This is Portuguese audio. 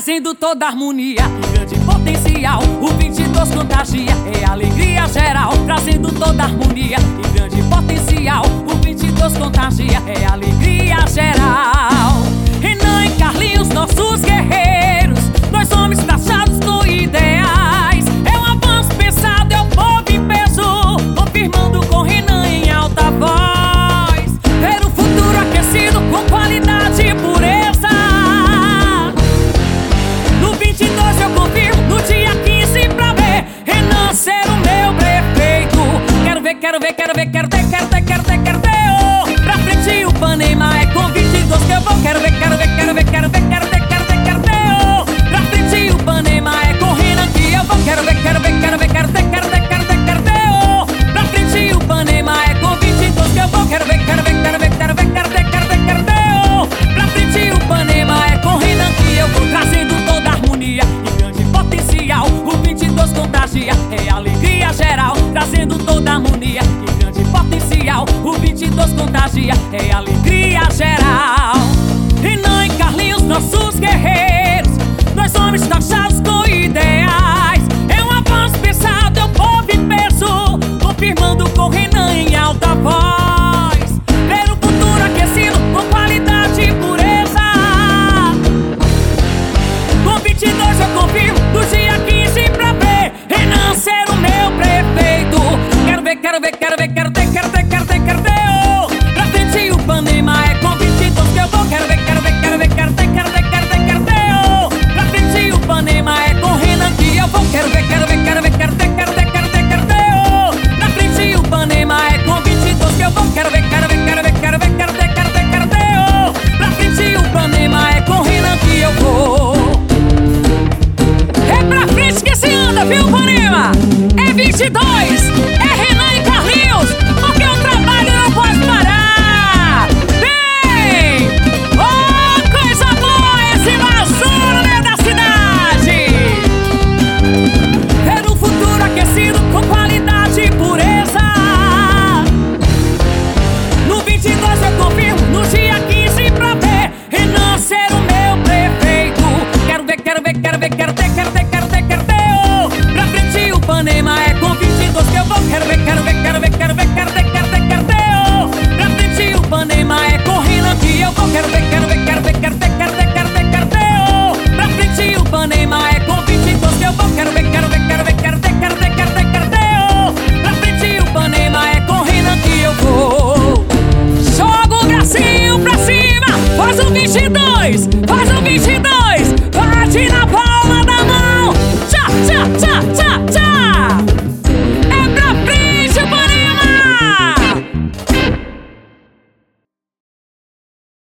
trazendo toda harmonia e grande potencial. O 22 contagia, é alegria geral, trazendo toda harmonia e grande potencial. O 22 contagia, é alegria geral. Renan e Carlinhos, nossos guerreiros, dois homens traçados com ideais. É um avanço pensado, é o povo em peso, confirmando com Renan em alta voz. Ter um futuro aquecido com qualidade e pureza. No 22 eu confirmo, no dia 15 pra ver Renan ser o meu prefeito. Quero ver, quero ver, quero ver, quero ter, quero ter, quero ter, quero ter. Oh, pra frente o Panema é com 22 que eu vou. Quero ver, quero ver, quero ver, quero ver, quero ter, quero ter, quero ter. Oh, pra frente o Panema é com Renan que eu vou. Quero ver, quero ver, quero ver, quero ter, quero ter, quero ter, quero ter. Oh, pra frente o Panema é com 22 que eu vou. Quero ver, quero ver, quero ver, quero ver, quero ter, quero ter, quero ter. Oh, pra frente o Panema é com Renan que eu vou, trazendo toda harmonia e grande potencial. O 22 contagia, é alegria geral, trazendo toda harmonia e grande potencial. O 22 contagia, é alegria geral. Renan e Carlinhos, nossos guerreiros,